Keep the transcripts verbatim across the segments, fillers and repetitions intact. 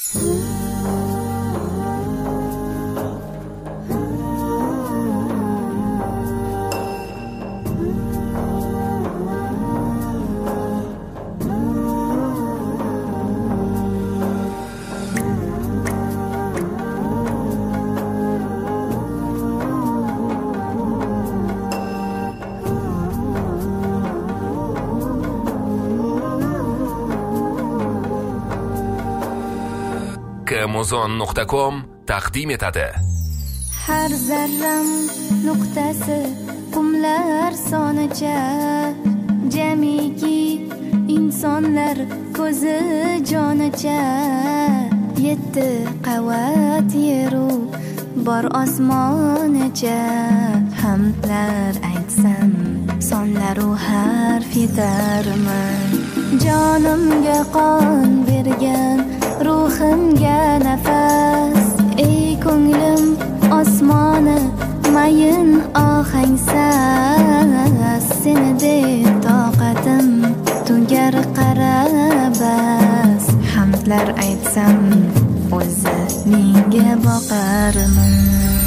amazon nuqta com taqdim etadi. Har zarram nuqtasi qumlar sonicha, jamiki insonlar ko'zi jonicha. Yetti qavat yeru bor osmonicha, hamdlar aytsam sonlaru harf yetarman. Jonimga qon bergan, ruhimga nafas, ey ko'nglim osmoni mayin ohangsiz. Seni deb toqatim tugar qarabas, hamdlar aytsam o'zi menga boqarman.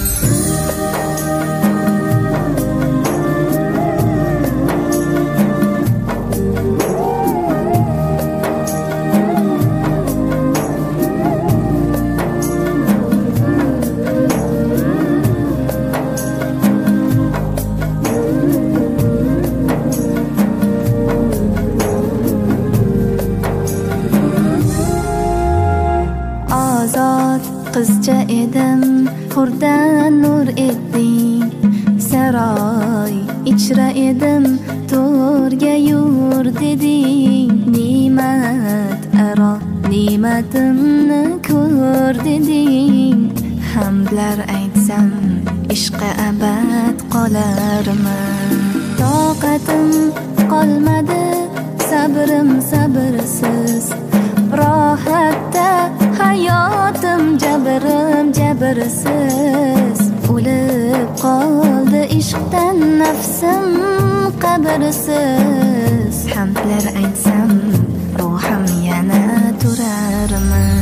Qizcha edim, hurdan nur etding. Saroy ichra edim, to'rga yur deding. Ne'mat aro ne'matimni ko'r deding. Hamdlar aytsam ishqa abad qolarman. Toqatim qolmadi, sabrim sabrsiz. Rohatda hayotim jabrim jabrsiz. O'lib qoldi ishqdan nafsim qabrsiz. Hamdlar aytsam ruhim yana turarman.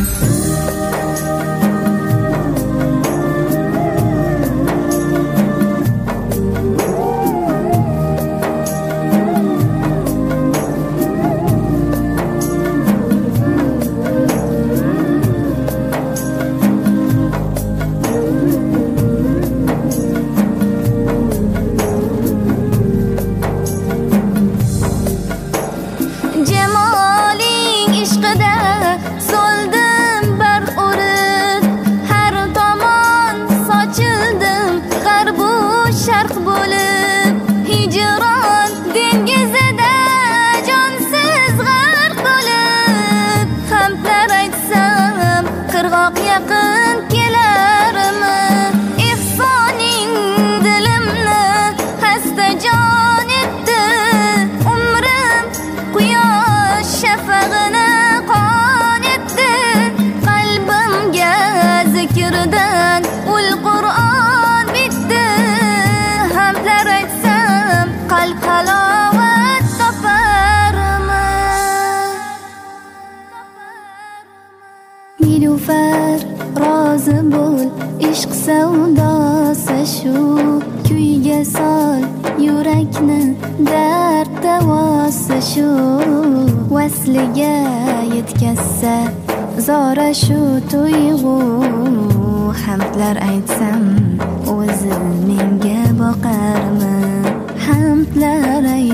Nilufar rozi bo'l, ishq savdosi shu. Kuyga sol yurakni, dard davosi shu. Vasliga yetkazsa zora shu tuyg'u. Hamdlar aytsam o'zi menga boqarman. Hamdlar